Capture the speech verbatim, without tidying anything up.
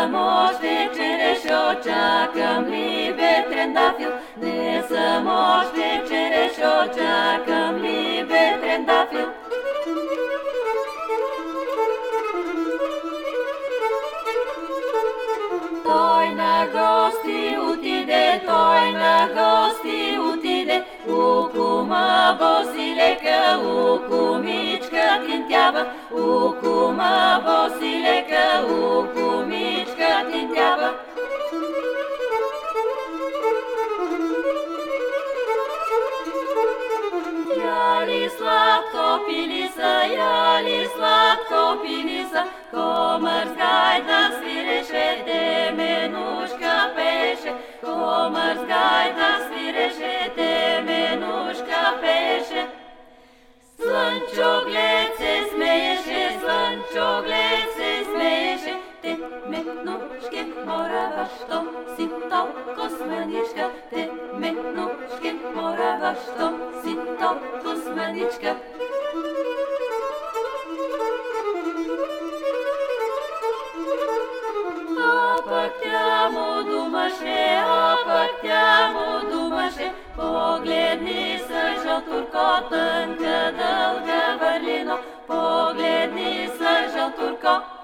съм още черешо, чакам ли бе трендафил? Не съм още черешо, чакам ли бе трендафил? Той на гости отиде, той на гости отиде, у кума Босилека, у кумичка тинтява, у кума Босилека, у кумичка тинтява. Яли сладко пили са, яли сладко пили са, комар с гайда свиреше, теменушка пеше, комар с гайда свиреше, теменушка пеше. Слънчоглед се смееше, слънчоглед се смееше, теменушке морава, що си толкова смъничка, теменушке морава, що си толкова смъничка. А пък тя му думаше, а пък тя му думаше, погледни са жълтурко, тънка дълга върлино, погледни са жълтурко.